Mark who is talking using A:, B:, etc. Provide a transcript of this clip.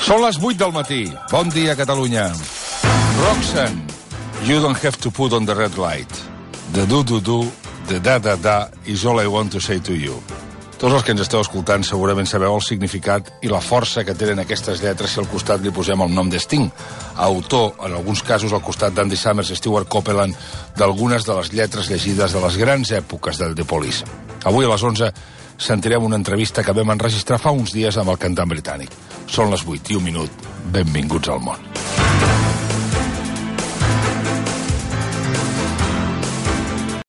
A: Són les 8 del matí. Bon dia, Catalunya. Roxanne, you don't have to put on the red light. The do-do-do, the da-da-da is all I want to say to you. Tots els que ens esteu escoltant segurament sabeu el significat i la força que tenen aquestes lletres si al costat li posem el nom de Sting, autor, en alguns casos al costat d'Andy Summers i Stewart Copeland, d'algunes de les lletres llegides de les grans èpoques del The Police. Avui a les 11 sentirem una entrevista que vam enregistrar fa uns dies amb el cantant britànic. Són les 8 i un minut. Benvinguts al món.